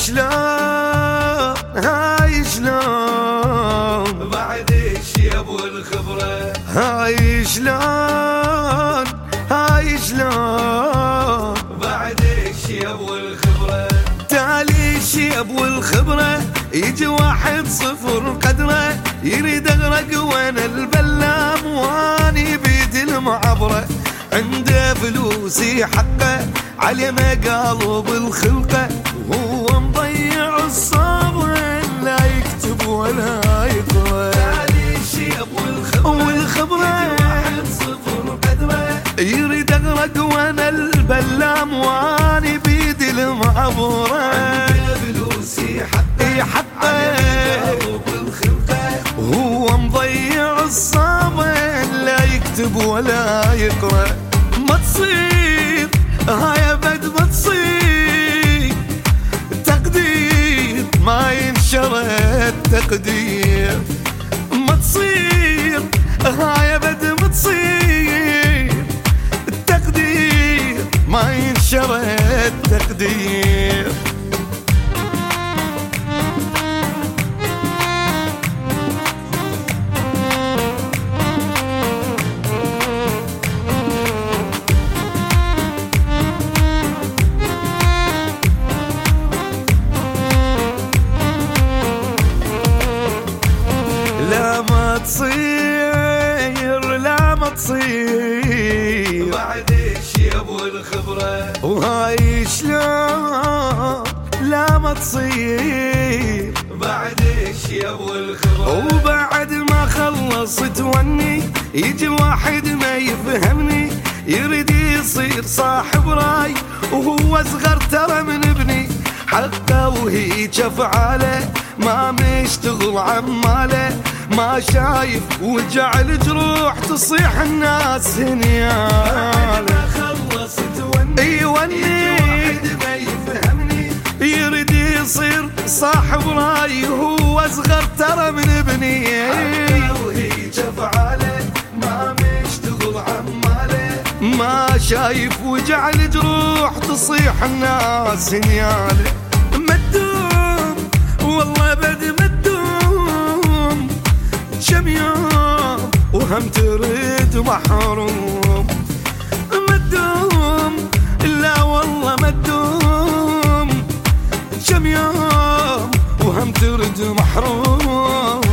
هاي شلون بعد الشيب والخبرة، هاي شلون بعد الشيب والخبرة. تالي الشيب والخبرة يجي واحد صفر قدره، يريد اغرق وانا البلام واني بيد المعبرة. عنده فلوسي حقه علينا قلب الخلقة، وهو مضيع الصبر لا يكتب ولا يقرأ. تالي الشيب والخبرة واحد صفر قدره، يريد اغرق وانا البلام واني بيد المعبرة. فلوسي حقه قلب الخلقة، هو مضيع الصبر لا يكتب ولا يقرأ. ما تصير هاي ابد ما تصير تقدير، ما ينشر التقدير. ما تصير هاي ابد ما تصير التقدير، ما ينشر التقدير. لا ما تصير بعد الشيب والخبرة، وهاي شلون لا ما تصير بعد الشيب والخبرة. وبعد ما خلص توني يجي واحد ما يفهمني، يريد يصير صاحب راي وهو صغر ترى من ابني. حقه وهيج افعاله ما مشتغل عماله، ما شايف وجع الجروح تصيح الناس هنياله. خلص توني يوني واحد ما يفهمني، يريد يصير صاحب راي وهو صغر ترى من ابني. وهيج افعاله ما مشتغل عماله، ما شايف وجع الجروح تصيح الناس هنياله. مدوم والله بد مدوم كم يوم وهم تريد محروم. مدوم لا والله مدوم كم يوم وهم تريد محروم.